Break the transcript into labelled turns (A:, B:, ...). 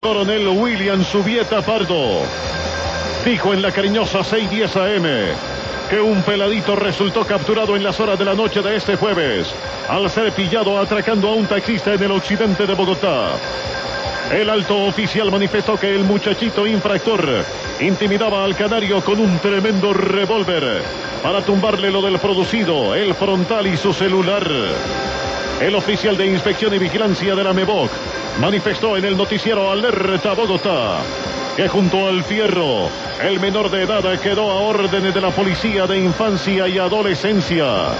A: Coronel William Subieta Pardo dijo en la cariñosa 610 AM que un peladito resultó capturado en las horas de la noche de este jueves al ser pillado atracando a un taxista en el occidente de Bogotá. El alto oficial manifestó que el muchachito infractor intimidaba al canario con un tremendo revólver para tumbarle lo del producido, el frontal y su celular. El oficial de inspección y vigilancia de la MEBOC manifestó en el noticiero Alerta Bogotá que junto al fierro, el menor de edad quedó a órdenes de la Policía de Infancia y Adolescencia.